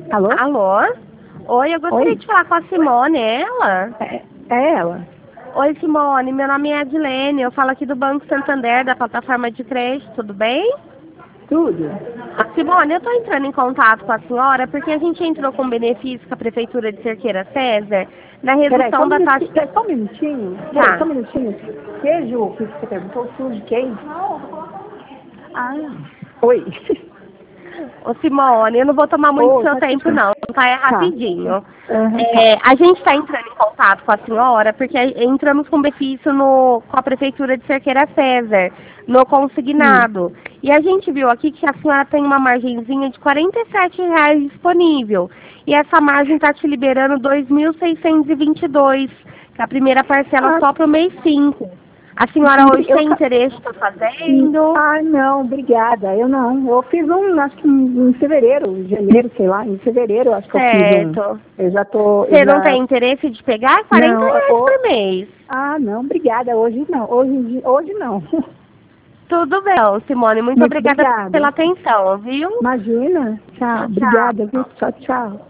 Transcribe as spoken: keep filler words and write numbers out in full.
Alô? Alô? Oi, eu gostaria Oi? de falar com a Simone, é ela? É, é ela. Oi, Simone, meu nome é Adilene, eu falo aqui do Banco Santander, da plataforma de crédito, tudo bem? Tudo? Simone, eu estou entrando em contato com a senhora porque a gente entrou com benefício com a Prefeitura de Cerqueira César na Peraí, só redução um da taxa... minutinho. Peraí, só um minutinho. Peraí, só Tá. um minutinho. Queijo, o que você perguntou? Sul de quem? Ah, oi. Ô Simone, eu não vou tomar muito Ô, seu tá tempo tudo. não, tá? É Tá. rapidinho. Aham, tá. É, a gente está entrando em contato com a senhora porque entramos com benefício no, com a Prefeitura de Cerqueira César, no Hum. consignado. E a gente viu aqui que a senhora tem uma margenzinha de quarenta e sete reais disponível. E essa margem está te liberando dois mil seiscentos e vinte e dois, que é a primeira parcela Ah, só para o mês cinco. A senhora sim, hoje eu... tem ca- interesse em estar hum, fazendo? Ah, não, obrigada. Eu não. Eu fiz um, acho que em fevereiro, em janeiro, sei lá. Em fevereiro, acho que eu fiz um. Certo. Eu já tô... Eu Você não já... tem interesse de pegar? quarenta Não, reais o... por mês. Ah, não, obrigada. Hoje não. Hoje, hoje não. Tudo bem, Simone. Muito Muito obrigada pela obrigada. atenção, viu? Imagina. Tchau. Tchau, Obrigada, viu? tchau. Tchau, tchau.